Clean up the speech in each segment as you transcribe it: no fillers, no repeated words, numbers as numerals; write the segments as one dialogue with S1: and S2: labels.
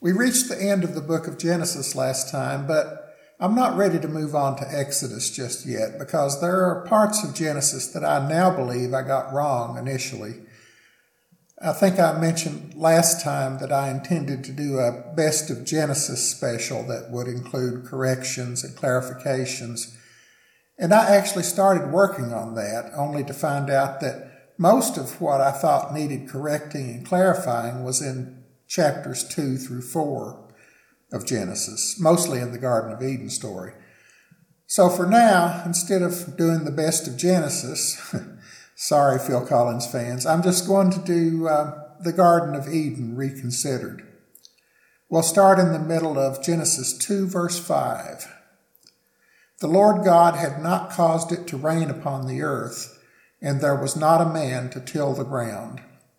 S1: We reached the end of the book of Genesis last time, but I'm not ready to move on to Exodus just yet because there are parts of Genesis that I now believe I got wrong initially. I think I mentioned last time that I intended to do a Best of Genesis special that would include corrections and clarifications. And I actually started working on that, only to find out that most of what I thought needed correcting and clarifying was in chapters 2 through 4 of Genesis, mostly in the Garden of Eden story. So for now, instead of doing the Best of Genesis, sorry, Phil Collins fans, I'm just going to do the Garden of Eden reconsidered. We'll start in the middle of Genesis 2, verse 5. The Lord God had not caused it to rain upon the earth, and there was not a man to till the ground.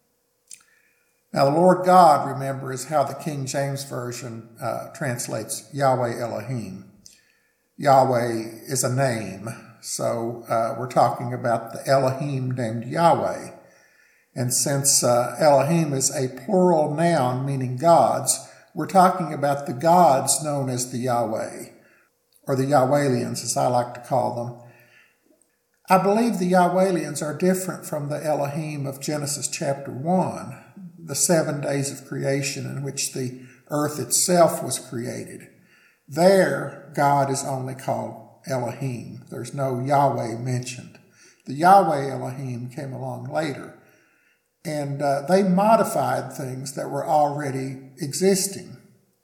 S1: Now, the Lord God, remember, is how the King James Version translates Yahweh Elohim. Yahweh is a name, so we're talking about the Elohim named Yahweh. And since Elohim is a plural noun meaning gods, we're talking about the gods known as the Yahweh, or the Yahwehlians, as I like to call them. I believe the Yahwehlians are different from the Elohim of Genesis chapter 1, the 7 days of creation in which the earth itself was created. There, God is only called Elohim. There's no Yahweh mentioned. The Yahweh Elohim came along later, and they modified things that were already existing.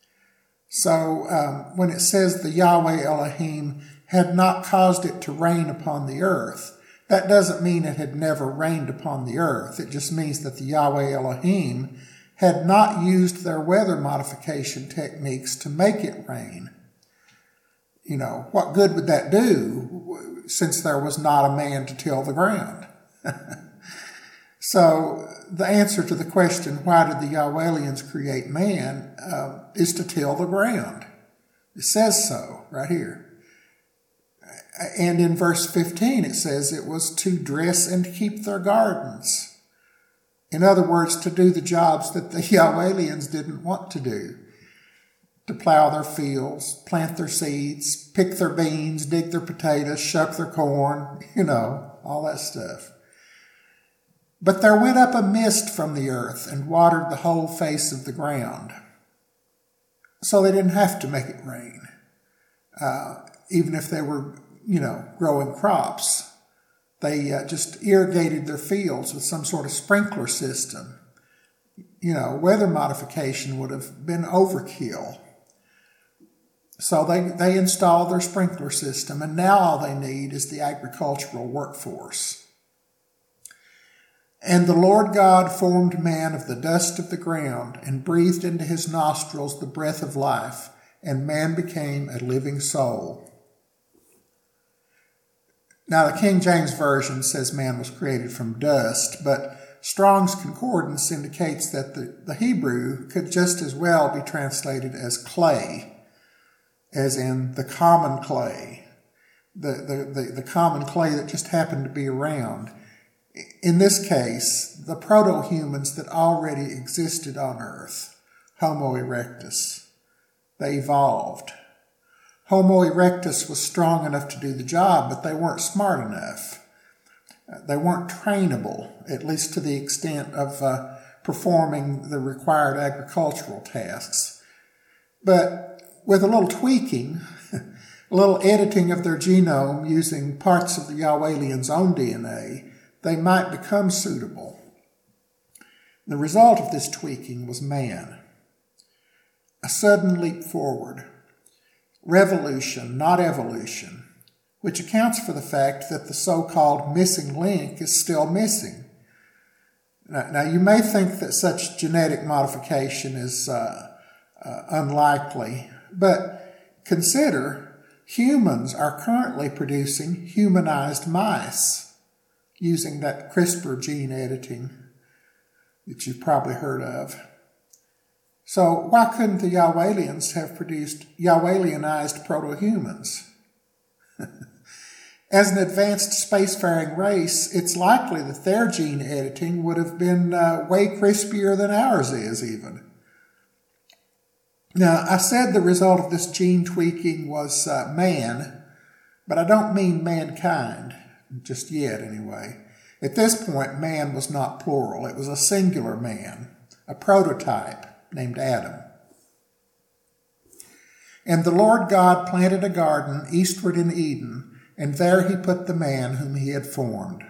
S1: So when it says the Yahweh Elohim had not caused it to rain upon the earth, that doesn't mean it had never rained upon the earth. It just means that the Yahweh Elohim had not used their weather modification techniques to make it rain. You know, what good would that do since there was not a man to till the ground? So the answer to the question, why did the Yahwehlians create man, is to till the ground. It says so right here. And in verse 15, it says it was to dress and keep their gardens. In other words, to do the jobs that the Yahwehlians didn't want to do. To plow their fields, plant their seeds, pick their beans, dig their potatoes, shuck their corn, all that stuff. But there went up a mist from the earth and watered the whole face of the ground. So they didn't have to make it rain, even if they were growing crops. They just irrigated their fields with some sort of sprinkler system. Weather modification would have been overkill. So they installed their sprinkler system, and now all they need is the agricultural workforce. And the Lord God formed man of the dust of the ground and breathed into his nostrils the breath of life, and man became a living soul. Now, the King James Version says man was created from dust, but Strong's Concordance indicates that the Hebrew could just as well be translated as clay, as in the common clay, the common clay that just happened to be around. In this case, the proto-humans that already existed on Earth, Homo erectus, they evolved. Homo erectus was strong enough to do the job, but they weren't smart enough. They weren't trainable, at least to the extent of performing the required agricultural tasks. But with a little tweaking, a little editing of their genome using parts of the Yahwehlians' own DNA, they might become suitable. The result of this tweaking was man. A sudden leap forward. Revolution, not evolution, which accounts for the fact that the so-called missing link is still missing. Now you may think that such genetic modification is unlikely, but consider humans are currently producing humanized mice using that CRISPR gene editing that you've probably heard of. So why couldn't the Yahwehlians have produced Yahwehlianized proto-humans? As an advanced spacefaring race, it's likely that their gene editing would have been way crispier than ours is even. Now, I said the result of this gene tweaking was man, but I don't mean mankind, just yet anyway. At this point, man was not plural. It was a singular man, a prototype named Adam. And the Lord God planted a garden eastward in Eden, and there he put the man whom he had formed.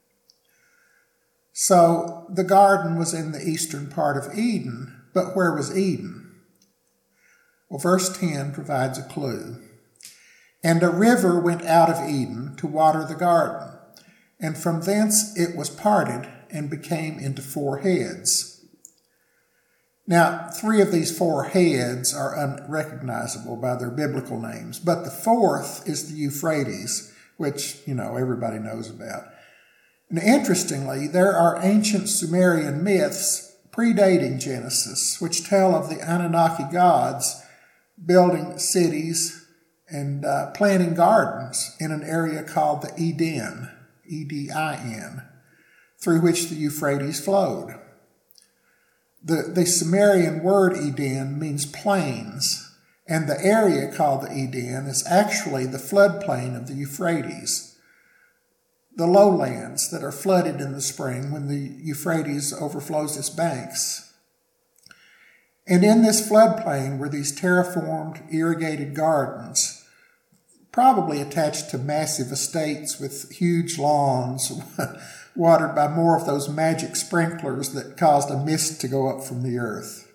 S1: So the garden was in the eastern part of Eden, but where was Eden? Well, verse 10 provides a clue. And a river went out of Eden to water the garden, and from thence it was parted and became into 4 heads. Now, 3 of these 4 heads are unrecognizable by their biblical names, but the 4th is the Euphrates, which, everybody knows about. And interestingly, there are ancient Sumerian myths predating Genesis, which tell of the Anunnaki gods building cities and planting gardens in an area called the Eden, Edin, through which the Euphrates flowed. The Sumerian word Eden means plains, and the area called the Eden is actually the floodplain of the Euphrates, the lowlands that are flooded in the spring when the Euphrates overflows its banks. And in this floodplain were these terraformed, irrigated gardens, probably attached to massive estates with huge lawns, watered by more of those magic sprinklers that caused a mist to go up from the earth.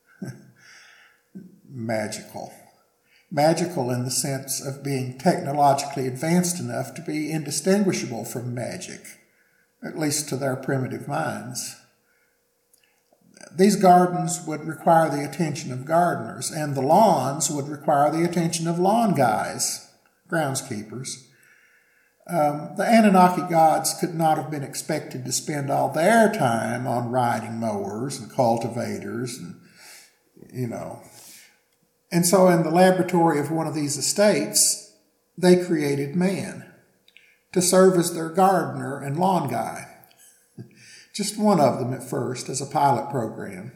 S1: Magical. Magical in the sense of being technologically advanced enough to be indistinguishable from magic, at least to their primitive minds. These gardens would require the attention of gardeners, and the lawns would require the attention of lawn guys, groundskeepers. The Anunnaki gods could not have been expected to spend all their time on riding mowers and cultivators and. And so in the laboratory of one of these estates, they created man to serve as their gardener and lawn guy. Just one of them at first as a pilot program.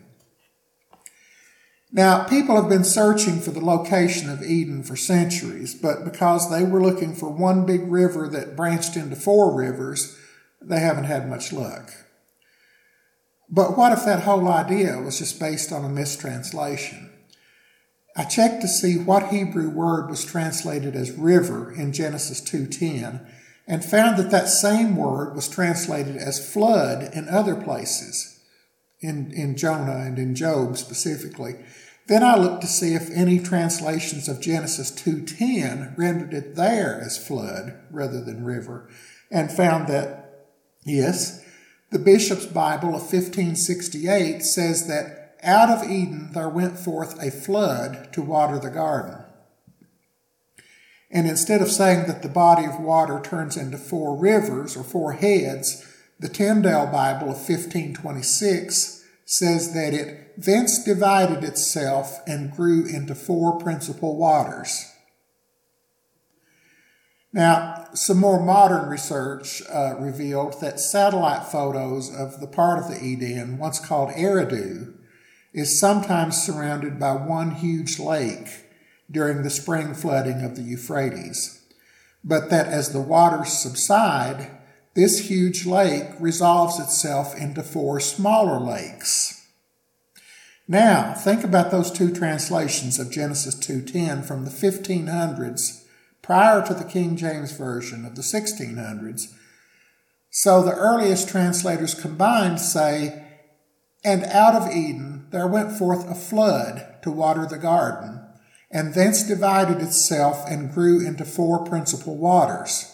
S1: Now, people have been searching for the location of Eden for centuries, but because they were looking for one big river that branched into 4 rivers, they haven't had much luck. But what if that whole idea was just based on a mistranslation? I checked to see what Hebrew word was translated as river in Genesis 2:10 and found that same word was translated as flood in other places, in Jonah and in Job specifically. Then I looked to see if any translations of Genesis 2:10 rendered it there as flood rather than river, and found that, yes, the Bishop's Bible of 1568 says that out of Eden there went forth a flood to water the garden. And instead of saying that the body of water turns into 4 rivers or 4 heads, the Tyndale Bible of 1526 says that it thence divided itself and grew into 4 principal waters. Now, some more modern research revealed that satellite photos of the part of the Eden, once called Eridu, is sometimes surrounded by one huge lake during the spring flooding of the Euphrates, but that as the waters subside, this huge lake resolves itself into 4 smaller lakes. Now, think about those 2 translations of Genesis 2:10 from the 1500s prior to the King James Version of the 1600s. So the earliest translators combined say, "And out of Eden there went forth a flood to water the garden, and thence divided itself and grew into 4 principal waters."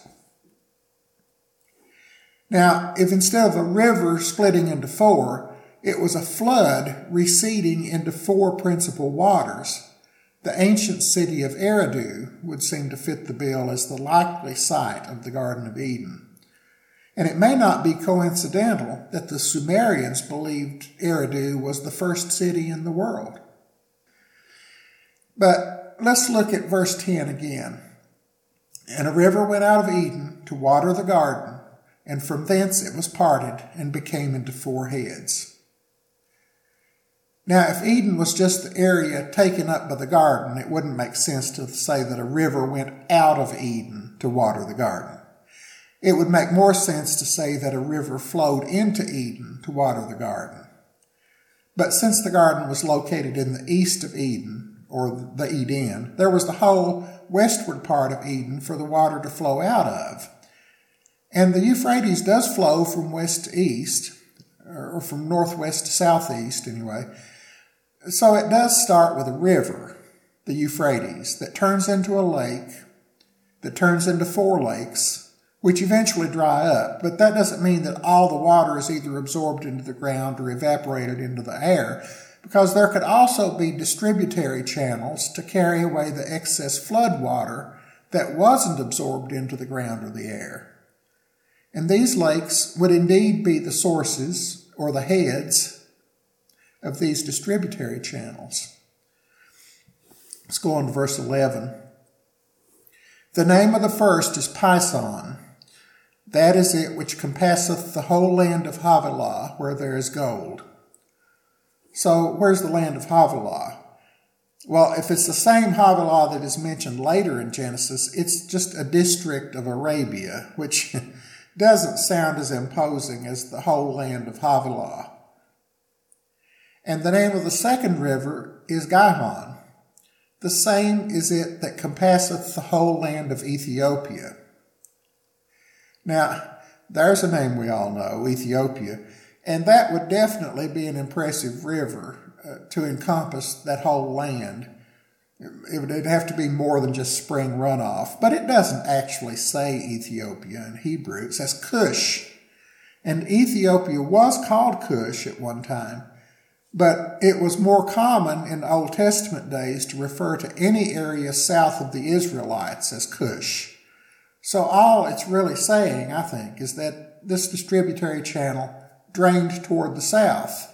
S1: Now, if instead of a river splitting into 4, it was a flood receding into 4 principal waters, the ancient city of Eridu would seem to fit the bill as the likely site of the Garden of Eden. And it may not be coincidental that the Sumerians believed Eridu was the first city in the world. But let's look at verse 10 again. "And a river went out of Eden to water the garden, and from thence it was parted and became into 4 heads." Now, if Eden was just the area taken up by the garden, it wouldn't make sense to say that a river went out of Eden to water the garden. It would make more sense to say that a river flowed into Eden to water the garden. But since the garden was located in the east of Eden, or the Eden, there was the whole westward part of Eden for the water to flow out of. And the Euphrates does flow from west to east, or from northwest to southeast anyway. So it does start with a river, the Euphrates, that turns into a lake, that turns into 4 lakes, which eventually dry up. But that doesn't mean that all the water is either absorbed into the ground or evaporated into the air, because there could also be distributary channels to carry away the excess flood water that wasn't absorbed into the ground or the air. And these lakes would indeed be the sources or the heads of these distributary channels. Let's go on to verse 11. The name of the first is Pison. That is it which compasseth the whole land of Havilah, where there is gold. So where's the land of Havilah? Well, if it's the same Havilah that is mentioned later in Genesis, it's just a district of Arabia, which doesn't sound as imposing as the whole land of Havilah. And the name of the second river is Gihon. The same is it that compasseth the whole land of Ethiopia. Now, there's a name we all know, Ethiopia, and that would definitely be an impressive river to encompass that whole land. It'd have to be more than just spring runoff, but it doesn't actually say Ethiopia in Hebrew. It says Cush, and Ethiopia was called Cush at one time, but it was more common in Old Testament days to refer to any area south of the Israelites as Cush. So all it's really saying, I think, is that this distributary channel drained toward the south.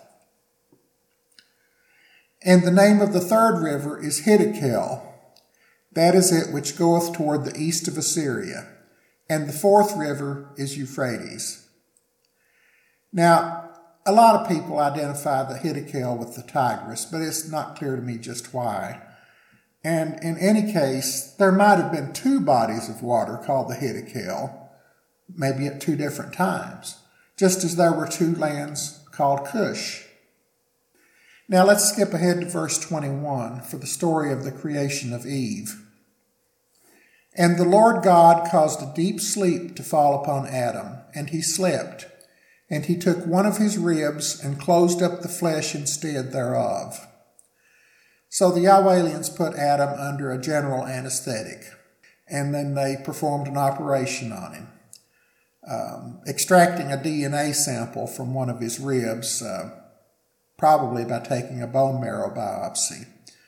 S1: And the name of the third river is Hiddekel. That is it which goeth toward the east of Assyria. And the fourth river is Euphrates. Now, a lot of people identify the Hiddekel with the Tigris, but it's not clear to me just why. And in any case, there might have been 2 bodies of water called the Hiddekel, maybe at 2 different times, just as there were 2 lands called Cush. Now let's skip ahead to verse 21 for the story of the creation of Eve. And the Lord God caused a deep sleep to fall upon Adam, and he slept. And he took one of his ribs and closed up the flesh instead thereof. So the Yahwehlians put Adam under a general anesthetic, and then they performed an operation on him, extracting a DNA sample from one of his ribs, probably by taking a bone marrow biopsy.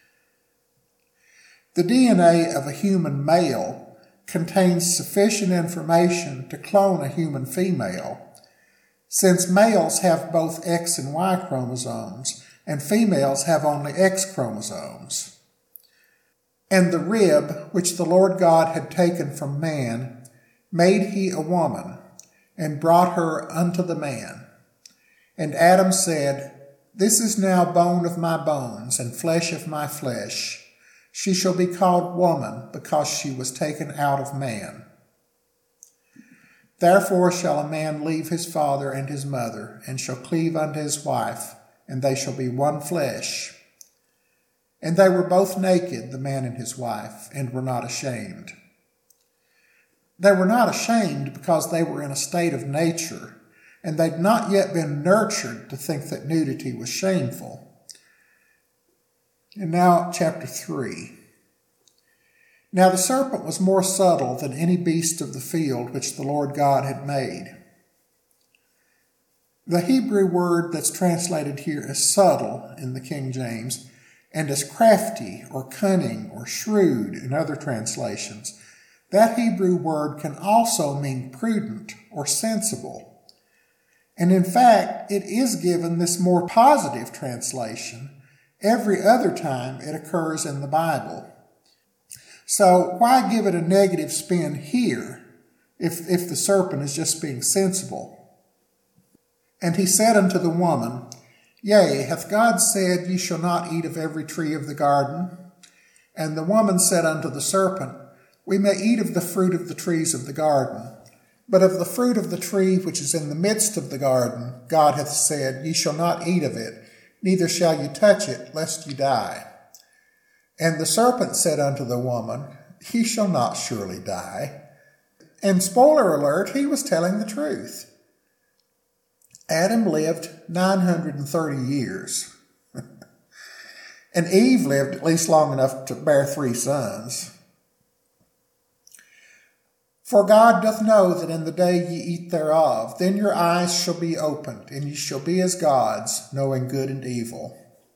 S1: The DNA of a human male contains sufficient information to clone a human female, since males have both X and Y chromosomes, and females have only X chromosomes. And the rib which the Lord God had taken from man made he a woman, and brought her unto the man. And Adam said, This is now bone of my bones, and flesh of my flesh. She shall be called woman, because she was taken out of man. Therefore shall a man leave his father and his mother, and shall cleave unto his wife, and they shall be one flesh. And they were both naked, the man and his wife, and were not ashamed. They were not ashamed because they were in a state of nature, and they'd not yet been nurtured to think that nudity was shameful. And now, chapter 3. Now the serpent was more subtle than any beast of the field which the Lord God had made. The Hebrew word that's translated here as subtle in the King James, and as crafty or cunning or shrewd in other translations, that Hebrew word can also mean prudent or sensible. And in fact, it is given this more positive translation every other time it occurs in the Bible. So why give it a negative spin here if the serpent is just being sensible? And he said unto the woman, Yea, hath God said, Ye shall not eat of every tree of the garden? And the woman said unto the serpent, We may eat of the fruit of the trees of the garden. But of the fruit of the tree which is in the midst of the garden, God hath said, Ye shall not eat of it, neither shall ye touch it, lest ye die. And the serpent said unto the woman, Ye shall not surely die. And spoiler alert, he was telling the truth. Adam lived 930 years. And Eve lived at least long enough to bear 3 sons. For God doth know that in the day ye eat thereof, then your eyes shall be opened, and ye shall be as gods, knowing good and evil.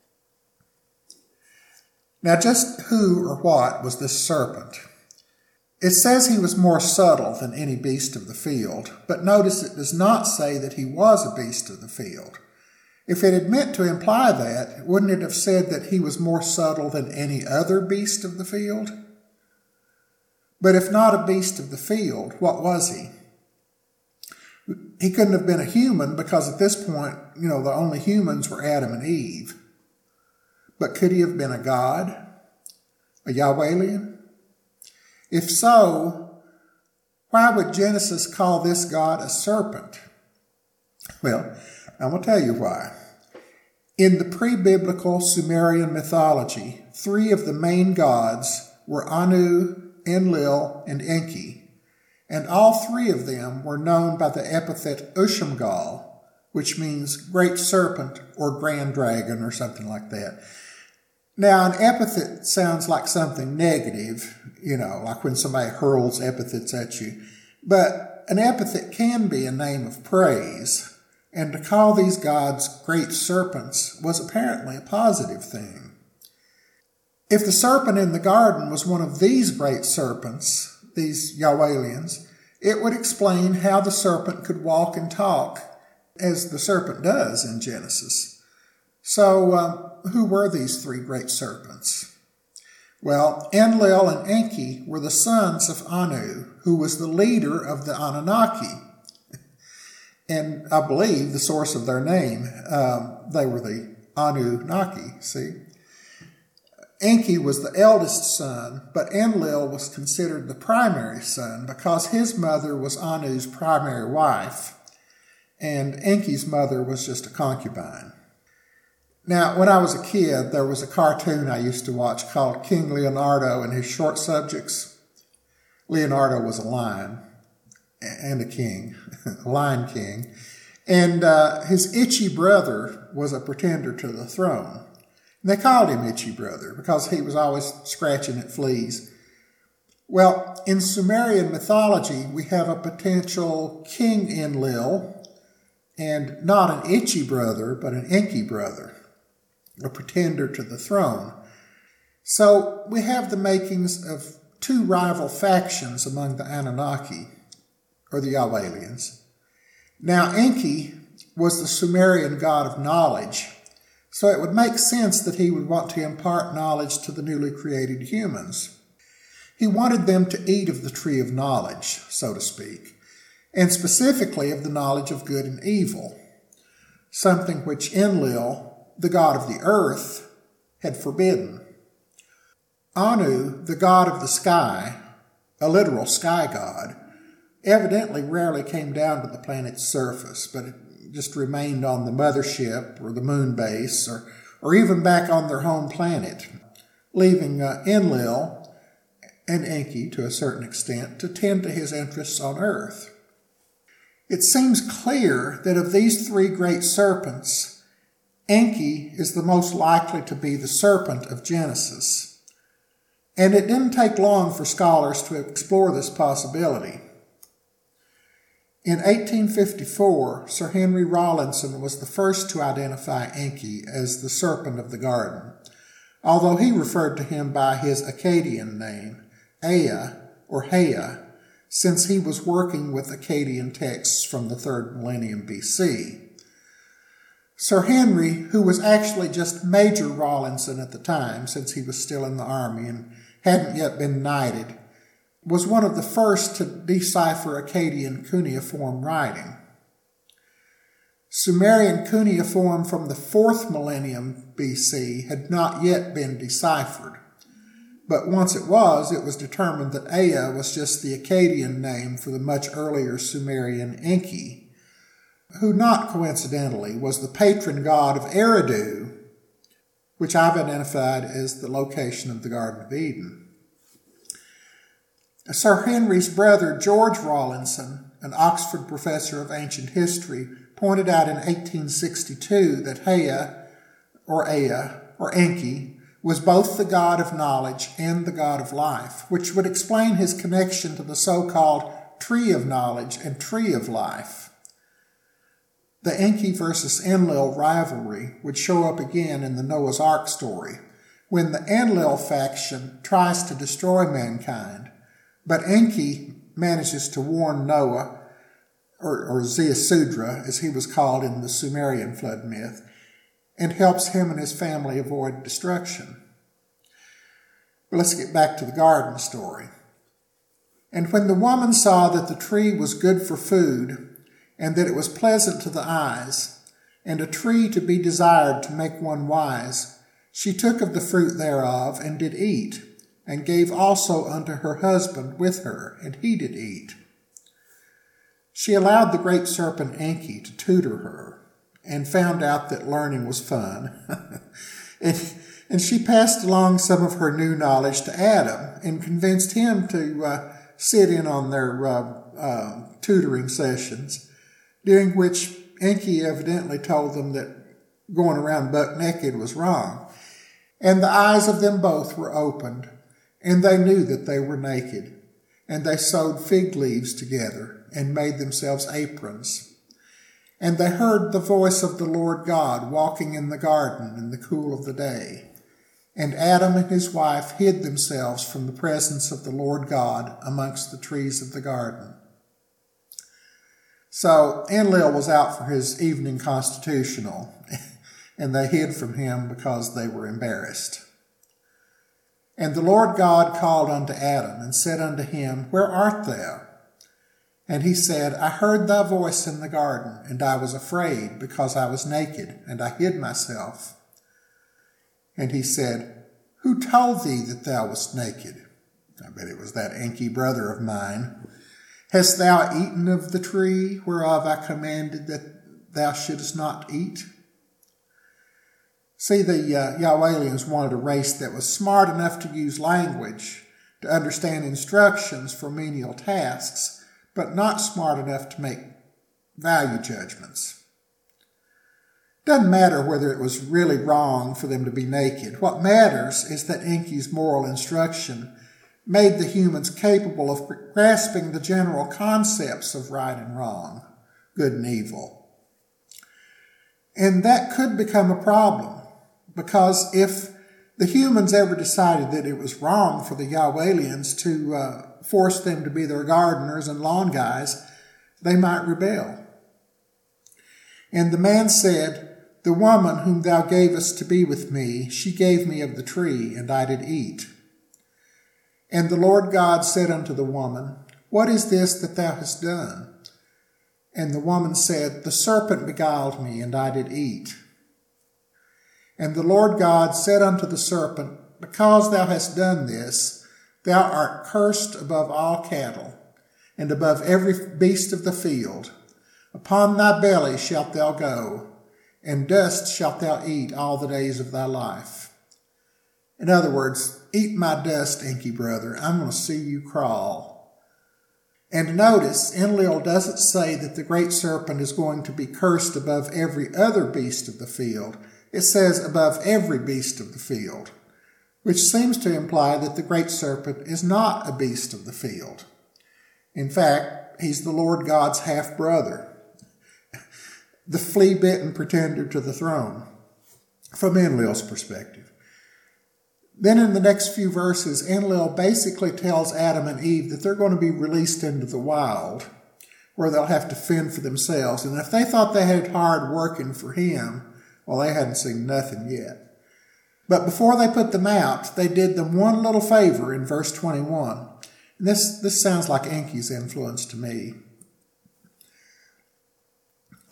S1: Now just who or what was this serpent? It says he was more subtle than any beast of the field, but notice it does not say that he was a beast of the field. If it had meant to imply that, wouldn't it have said that he was more subtle than any other beast of the field? But if not a beast of the field, what was he? He couldn't have been a human because at this point, the only humans were Adam and Eve. But could he have been a god? A Yahwehlian? If so, why would Genesis call this God a serpent? Well, I'm going to tell you why. In the pre-biblical Sumerian mythology, 3 of the main gods were Anu, Enlil, and Enki, and all 3 of them were known by the epithet Ushamgal, which means great serpent or grand dragon or something like that. Now, an epithet sounds like something negative, like when somebody hurls epithets at you, but an epithet can be a name of praise. And to call these gods great serpents was apparently a positive thing. If the serpent in the garden was one of these great serpents, these Yahwehlians, it would explain how the serpent could walk and talk as the serpent does in Genesis. So, who were these 3 great serpents? Well, Enlil and Enki were the sons of Anu, who was the leader of the Anunnaki. And I believe the source of their name, they were the Anunnaki, see? Enki was the eldest son, but Enlil was considered the primary son because his mother was Anu's primary wife, and Enki's mother was just a concubine. Now, when I was a kid, there was a cartoon I used to watch called King Leonardo and His Short Subjects. Leonardo was a lion and a king, a lion king, and his itchy brother was a pretender to the throne. And they called him Itchy Brother because he was always scratching at fleas. Well, in Sumerian mythology, we have a potential King Enlil, and not an itchy brother, but an Enki brother, a pretender to the throne. So we have the makings of 2 rival factions among the Anunnaki, or the Yahwehlians. Now, Enki was the Sumerian god of knowledge, so it would make sense that he would want to impart knowledge to the newly created humans. He wanted them to eat of the tree of knowledge, so to speak, and specifically of the knowledge of good and evil, something which Enlil, the god of the earth, had forbidden. Anu, the god of the sky, a literal sky god, evidently rarely came down to the planet's surface, but it just remained on the mothership or the moon base or even back on their home planet, leaving Enlil and Enki, to a certain extent, to tend to his interests on Earth. It seems clear that of these 3 great serpents, Enki is the most likely to be the serpent of Genesis. And it didn't take long for scholars to explore this possibility. In 1854, Sir Henry Rawlinson was the first to identify Enki as the serpent of the garden, although he referred to him by his Akkadian name, Ea or Hea, since he was working with Akkadian texts from the 3rd millennium BC. Sir Henry, who was actually just Major Rawlinson at the time, since he was still in the army and hadn't yet been knighted, was one of the first to decipher Akkadian cuneiform writing. Sumerian cuneiform from the 4th millennium BC had not yet been deciphered. But once it was determined that Ea was just the Akkadian name for the much earlier Sumerian Enki, who not coincidentally was the patron god of Eridu, which I've identified as the location of the Garden of Eden. Sir Henry's brother George Rawlinson, an Oxford professor of ancient history, pointed out in 1862 that Ea, or Enki, was both the god of knowledge and the god of life, which would explain his connection to the so-called tree of knowledge and tree of life. The Enki versus Enlil rivalry would show up again in the Noah's Ark story, when the Enlil faction tries to destroy mankind, but Enki manages to warn Noah, or Ziusudra, as he was called in the Sumerian flood myth, and helps him and his family avoid destruction. But let's get back to the garden story. And when the woman saw that the tree was good for food, and that it was pleasant to the eyes, and a tree to be desired to make one wise, she took of the fruit thereof, and did eat, and gave also unto her husband with her, and he did eat. She allowed the great serpent Enki to tutor her, and found out that learning was fun. and she passed along some of her new knowledge to Adam and convinced him to sit in on their tutoring sessions, during which Enki evidently told them that going around buck naked was wrong. And the eyes of them both were opened, and they knew that they were naked, and they sewed fig leaves together and made themselves aprons. And they heard the voice of the Lord God walking in the garden in the cool of the day. And Adam and his wife hid themselves from the presence of the Lord God amongst the trees of the garden. So Enlil was out for his evening constitutional, and they hid from him because they were embarrassed. And the Lord God called unto Adam and said unto him, Where art thou? And he said, I heard thy voice in the garden, and I was afraid, because I was naked, and I hid myself. And he said, Who told thee that thou wast naked? I bet it was that Enki brother of mine. Hast thou eaten of the tree whereof I commanded that thou shouldest not eat? See, the Yahwehlians wanted a race that was smart enough to use language, to understand instructions for menial tasks, but not smart enough to make value judgments. Doesn't matter whether it was really wrong for them to be naked. What matters is that Enki's moral instruction made the humans capable of grasping the general concepts of right and wrong, good and evil. And that could become a problem, because if the humans ever decided that it was wrong for the Yahwehlians to force them to be their gardeners and lawn guys, they might rebel. And the man said, The woman whom thou gavest to be with me, she gave me of the tree, and I did eat. And the Lord God said unto the woman, What is this that thou hast done? And the woman said, The serpent beguiled me, and I did eat. And the Lord God said unto the serpent, Because thou hast done this, thou art cursed above all cattle, and above every beast of the field. Upon thy belly shalt thou go, and dust shalt thou eat all the days of thy life. In other words, eat my dust, Enki brother. I'm going to see you crawl. And notice, Enlil doesn't say that the great serpent is going to be cursed above every other beast of the field. It says above every beast of the field, which seems to imply that the great serpent is not a beast of the field. In fact, he's the Lord God's half-brother, the flea-bitten pretender to the throne, from Enlil's perspective. Then in the next few verses, Enlil basically tells Adam and Eve that they're going to be released into the wild, where they'll have to fend for themselves. And if they thought they had it hard working for him, well, they hadn't seen nothing yet. But before they put them out, they did them one little favor in verse 21. And this sounds like Enki's influence to me.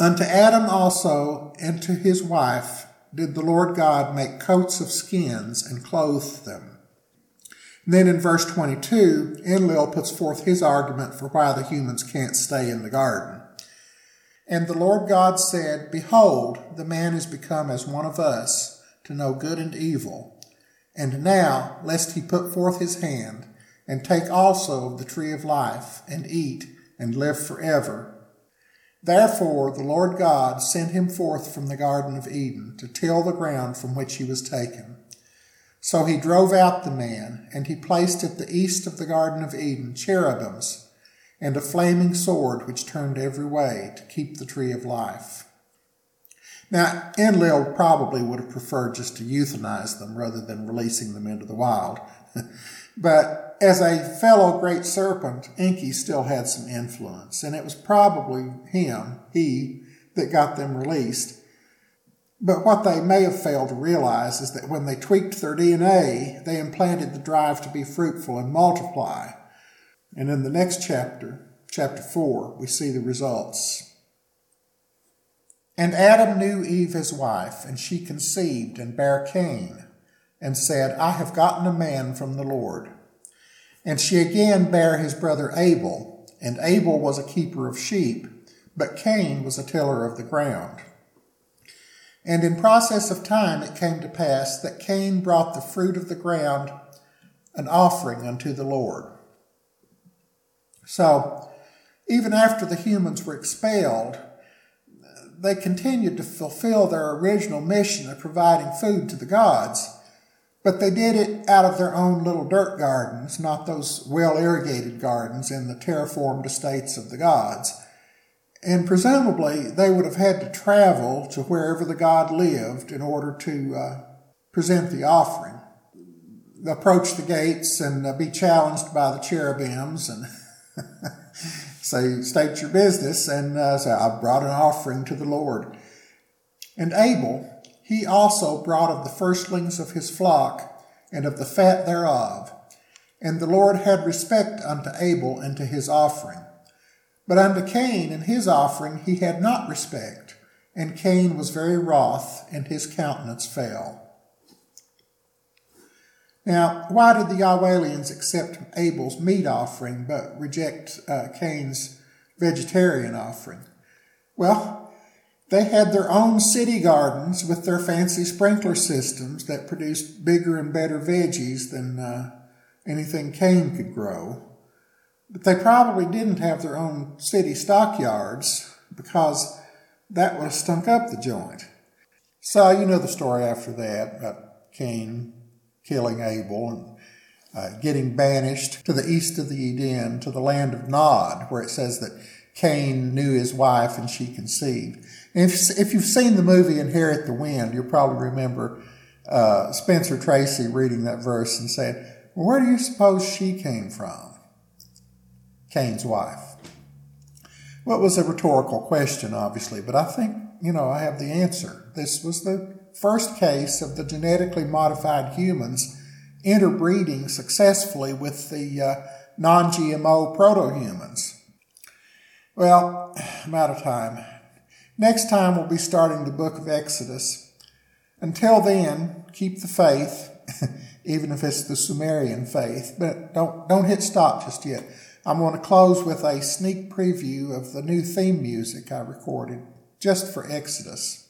S1: Unto Adam also and to his wife did the Lord God make coats of skins and clothed them. And then in verse 22, Enlil puts forth his argument for why the humans can't stay in the garden. And the Lord God said, Behold, the man is become as one of us, to know good and evil. And now, lest he put forth his hand, and take also of the tree of life, and eat, and live forever. Therefore the Lord God sent him forth from the Garden of Eden, to till the ground from which he was taken. So he drove out the man, and he placed at the east of the Garden of Eden cherubims, and a flaming sword which turned every way, to keep the tree of life. Now, Enlil probably would have preferred just to euthanize them rather than releasing them into the wild. But as a fellow great serpent, Enki still had some influence, and it was probably he, that got them released. But what they may have failed to realize is that when they tweaked their DNA, they implanted the drive to be fruitful and multiply. And in the next chapter, chapter 4, we see the results. And Adam knew Eve his wife, and she conceived and bare Cain, and said, I have gotten a man from the Lord. And she again bare his brother Abel, and Abel was a keeper of sheep, but Cain was a tiller of the ground. And in process of time it came to pass that Cain brought the fruit of the ground an offering unto the Lord. So, even after the humans were expelled, they continued to fulfill their original mission of providing food to the gods, but they did it out of their own little dirt gardens, not those well-irrigated gardens in the terraformed estates of the gods. And presumably, they would have had to travel to wherever the god lived in order to present the offering. Approach the gates and be challenged by the cherubims and say, state your business, and say, I've brought an offering to the Lord. And Abel, he also brought of the firstlings of his flock and of the fat thereof. And the Lord had respect unto Abel and to his offering. But unto Cain and his offering he had not respect, and Cain was very wroth, and his countenance fell. Now, why did the Yahwehlians accept Abel's meat offering but reject Cain's vegetarian offering? Well, they had their own city gardens with their fancy sprinkler systems that produced bigger and better veggies than anything Cain could grow. But they probably didn't have their own city stockyards because that would have stunk up the joint. So you know the story after that about Cain killing Abel and getting banished to the east of the Eden to the land of Nod, where it says that Cain knew his wife and she conceived. And if you've seen the movie Inherit the Wind, you'll probably remember Spencer Tracy reading that verse and saying, well, where do you suppose she came from? Cain's wife. Well, it was a rhetorical question, obviously, but I think, I have the answer. This was the first case of the genetically modified humans interbreeding successfully with the non-GMO proto-humans. Well, I'm out of time. Next time we'll be starting the book of Exodus. Until then, keep the faith, even if it's the Sumerian faith, but don't hit stop just yet. I'm going to close with a sneak preview of the new theme music I recorded just for Exodus.